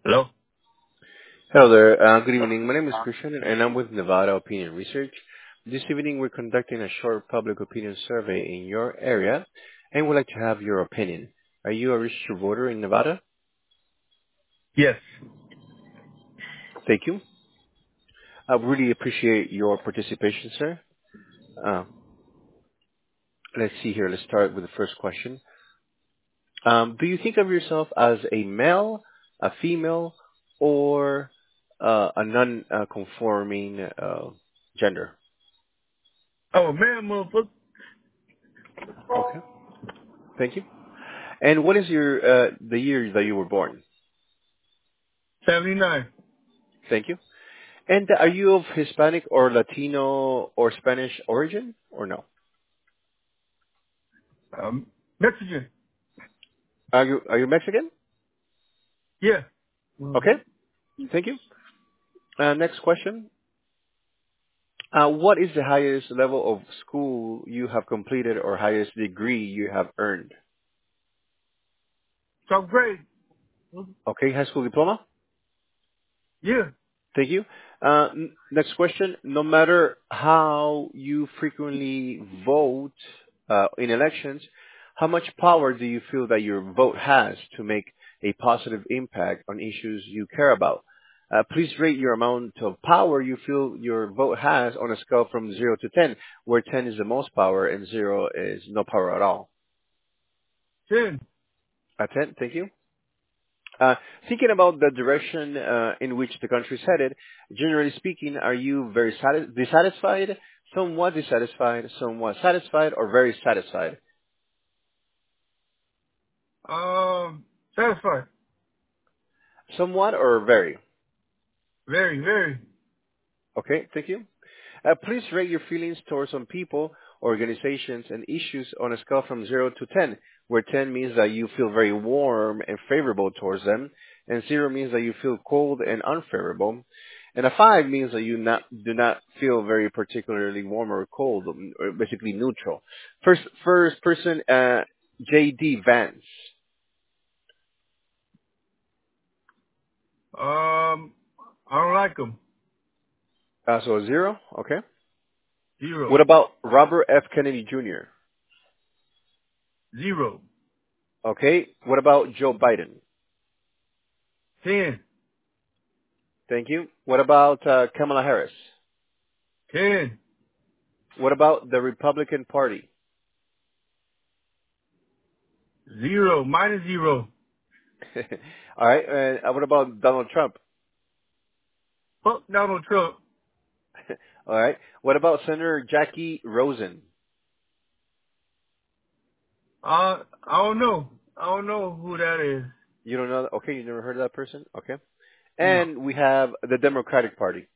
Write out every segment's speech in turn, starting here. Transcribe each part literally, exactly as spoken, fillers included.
Hello? Hello there. Uh, good evening. My name is Christian, and I'm with Nevada Opinion Research. This evening, we're conducting a short public opinion survey in your area, and we'd like to have your opinion. Are you a registered voter in Nevada? Yes. Thank you. I really appreciate your participation, sir. Uh, let's see here. Let's start with the first question. Um, do you think of yourself as a male, a female, or uh, a non-conforming uh, gender? Oh, man, motherfucker. Okay. Thank you. And what is your uh, the year that you were born? seventy-nine. Thank you. And are you of Hispanic or Latino or Spanish origin or no? Um, Mexican. Are you are you Mexican? Yeah. Mm. Okay. Thank you. Uh, next question. Uh, what is the highest level of school you have completed or highest degree you have earned? Twelfth grade. Okay, high school diploma. Yeah. Thank you. Uh, n- next question. No matter how you frequently vote uh, in elections, how much power do you feel that your vote has to make a positive impact on issues you care about? Uh, please rate your amount of power you feel your vote has on a scale from zero to ten, where ten is the most power and zero is no power at all. ten. At ten, thank you. Uh, thinking about the direction uh, in which the country is headed, generally speaking, are you very sati- dissatisfied, somewhat dissatisfied, somewhat satisfied, or very satisfied? Um, satisfied. Somewhat or very? Very, very. Okay, thank you. Uh, please rate your feelings towards some people, organizations, and issues on a scale from zero to ten, where ten means that you feel very warm and favorable towards them, and zero means that you feel cold and unfavorable, and a five means that you not, do not feel very particularly warm or cold, um, or basically neutral. First, first person, uh, J D. Vance. Um, I don't like them. Uh, so a zero, okay. Zero. What about Robert F. Kennedy Junior? Zero. Okay. What about Joe Biden? Ten. Thank you. What about uh, Kamala Harris? Ten. What about the Republican Party? Zero. Minus zero. All right. And uh, what about Donald Trump? Fuck Donald Trump. All right. What about Senator Jackie Rosen? Uh, I don't know. I don't know who that is. You don't know? Okay, you never heard of that person? Okay. No. And we have the Democratic Party.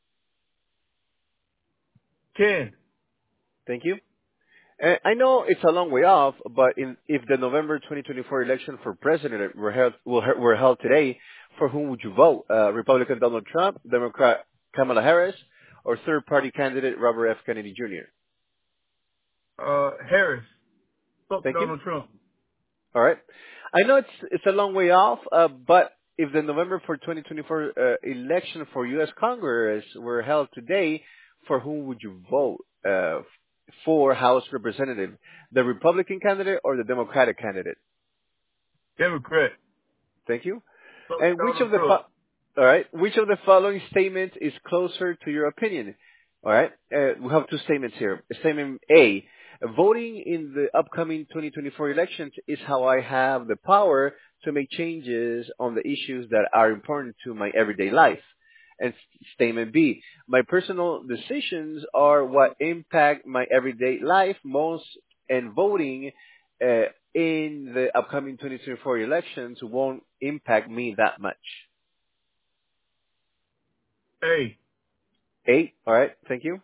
Ten. Thank you. And I know it's a long way off, but in, if the November twenty twenty-four election for president were held, were were held today, for whom would you vote? Uh, Republican Donald Trump, Democrat Kamala Harris, or third-party candidate Robert F. Kennedy Junior? Uh, Harris. Fuck Thank you. Donald Trump. All right. I know it's it's a long way off, uh, but if the November for twenty twenty-four uh, election for U S. Congress were held today, for whom would you vote uh, for House Representative? The Republican candidate or the Democratic candidate? Democrat. Thank you. Fuck And which Donald of the Trump. fo- all right, which of the following statements is closer to your opinion? All right, uh, we have two statements here. Statement A: voting in the upcoming twenty twenty-four elections is how I have the power to make changes on the issues that are important to my everyday life. And s- statement B: my personal decisions are what impact my everyday life most, and voting uh, in the upcoming twenty twenty-four elections won't impact me that much. Hey. Eight. All right. Thank you.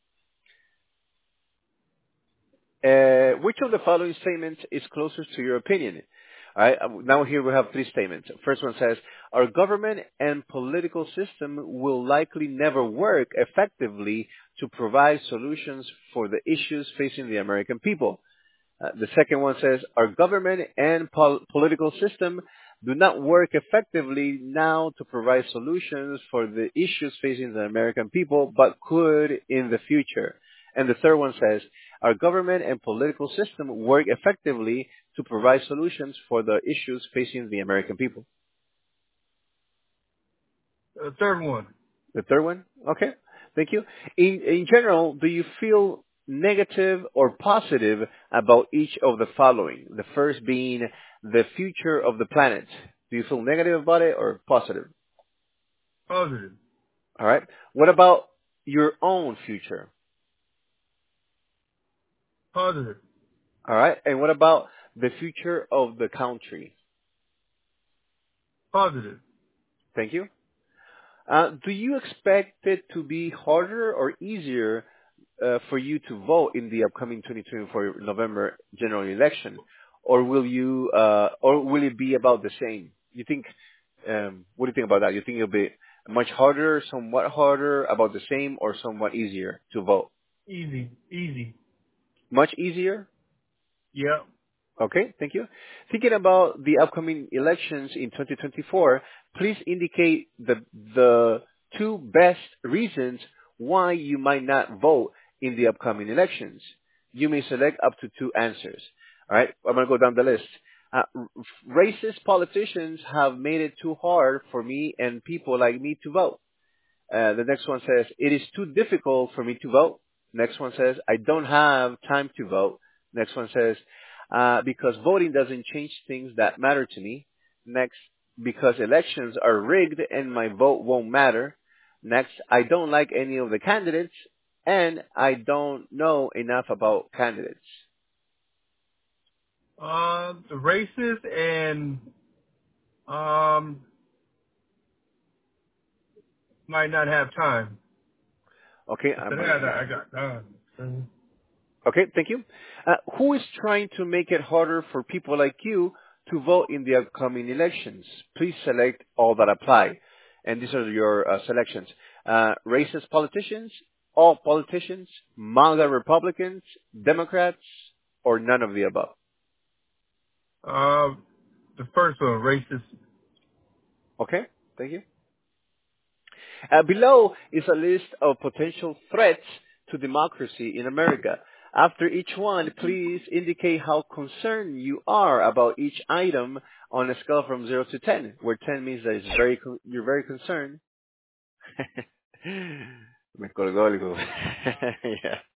Uh, which of the following statements is closest to your opinion? All right. uh, Now here we have three statements. First one says, our government and political system will likely never work effectively to provide solutions for the issues facing the American people. Uh, the second one says, our government and pol- political system do not work effectively now to provide solutions for the issues facing the American people, but could in the future. And the third one says, our government and political system work effectively to provide solutions for the issues facing the American people. The third one. The third one? Okay. Thank you. In, in general, do you feel negative or positive about each of the following? The first being the future of the planet. Do you feel negative about it or positive? Positive. All right. What about your own future? Positive. All right. And what about the future of the country? Positive. Thank you. Uh, do you expect it to be harder or easier uh, for you to vote in the upcoming twenty twenty-four November general election, or will you, uh, or will it be about the same? You think? Um, what do you think about that? You think it'll be much harder, somewhat harder, about the same, or somewhat easier to vote? Easy. Easy. Much easier. Yep. Okay, thank you. Thinking about the upcoming elections in twenty twenty-four, please indicate the the two best reasons why you might not vote in the upcoming elections. You may select up to two answers. All right, I'm going to go down the list. Uh, r- racist politicians have made it too hard for me and people like me to vote. Uh, the next one says, it is too difficult for me to vote. Next one says, I don't have time to vote. Next one says, uh, because voting doesn't change things that matter to me. Next, because elections are rigged and my vote won't matter. Next, I don't like any of the candidates. And I don't know enough about candidates. Uh, the racist and um might not have time. Okay, I I'm said, gonna. yeah, I got time. Mhm. Okay, thank you. Uh, who is trying to make it harder for people like you to vote in the upcoming elections? Please select all that apply. And these are your uh, selections. Uh, racist politicians, all politicians, MAGA Republicans, Democrats, or none of the above. Uh, the first one, racist. Okay, thank you. Uh, below is a list of potential threats to democracy in America. After each one, please indicate how concerned you are about each item on a scale from zero to ten, where ten means that it's very con- you're very concerned. Me colgó algo. Yeah.